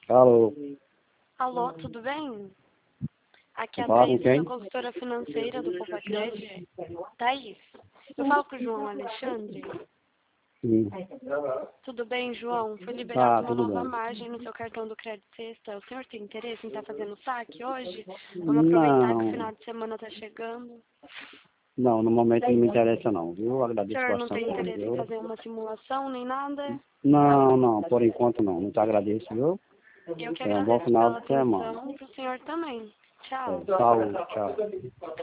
Alô, Alô, tudo bem? Aqui é a fala com Thaís, quem? sou consultora financeira do Poupa-Crédito. Thaís, eu falo com o João Alexandre. Sim. Tudo bem, João? Foi liberada uma Tudo nova bem. margem no seu cartão do Crédito Sexta. O senhor tem interesse em estar fazendo saque hoje? Vamos aproveitar que o Não, final de semana está chegando. não, no momento não me interessa não, viu? Eu O agradeço senhor não tem bastante aí, interesse em viu? fazer uma simulação nem nada? Não, não, por enquanto não. Muito agradeço, viu? Eu que Um bom agradeço final pela de semana. atenção, para o senhor também. Tchau. Saúde, tchau.